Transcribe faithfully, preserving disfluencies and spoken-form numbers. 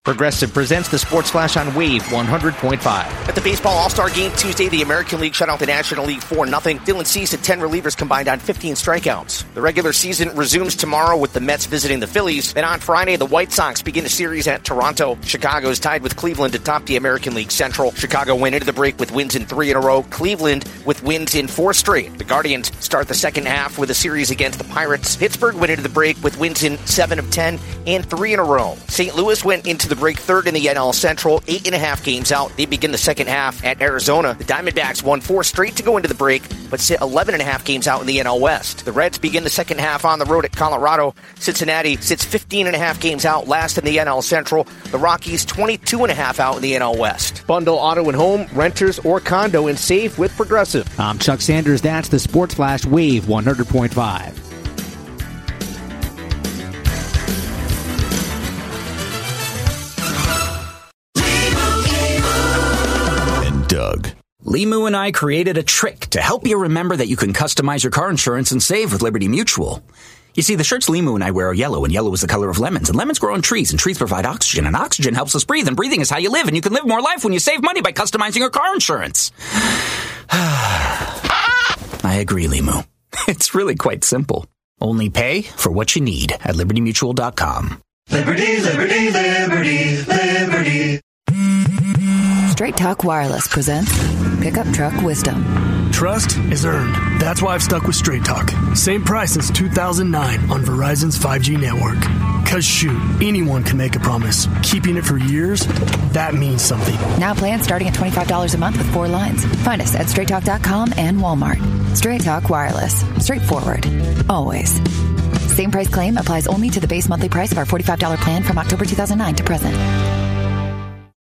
Progressive presents the Sports Flash on Wave one hundred point five. At the Baseball All-Star Game Tuesday, the American League shut out the National League four nothing. Dylan Cease had ten relievers combined on fifteen strikeouts. The regular season resumes tomorrow with the Mets visiting the Phillies. Then on Friday, the White Sox begin a series at Toronto. Chicago is tied with Cleveland to top the American League Central. Chicago went into the break with wins in three in a row. Cleveland with wins in four straight. The Guardians start the second half with a series against the Pirates. Pittsburgh went into the break with wins in seven of ten and three in a row. Saint Louis went into the break third in the N L Central, eight and a half games out. They begin the second half at Arizona. The Diamondbacks won four straight to go into the break, but sit eleven and a half games out in the N L West. The Reds begin the second half on the road at Colorado. Cincinnati sits fifteen and a half games out, last in the N L Central. The Rockies twenty-two and a half out in the N L West. Bundle auto and home, renters, or condo and save with Progressive. I'm Chuck Sanders. That's the Sports Flash Wave one hundred point five. Doug. Limu and I created a trick to help you remember that you can customize your car insurance and save with Liberty Mutual. You see, the shirts Limu and I wear are yellow, and yellow is the color of lemons, and lemons grow on trees, and trees provide oxygen, and oxygen helps us breathe, and breathing is how you live, and you can live more life when you save money by customizing your car insurance. I agree, Limu. It's really quite simple. Only pay for what you need at liberty mutual dot com. Liberty, liberty, liberty, liberty. Straight Talk Wireless presents Pickup Truck Wisdom. Trust is earned. That's why I've stuck with Straight Talk. Same price since two thousand nine on Verizon's five G network. Cause shoot, anyone can make a promise. Keeping it for years, that means something. Now plans starting at twenty-five dollars a month with four lines. Find us at straight talk dot com and Walmart. Straight Talk Wireless. Straightforward. Always. Same price claim applies only to the base monthly price of our forty-five dollars plan from October two thousand nine to present.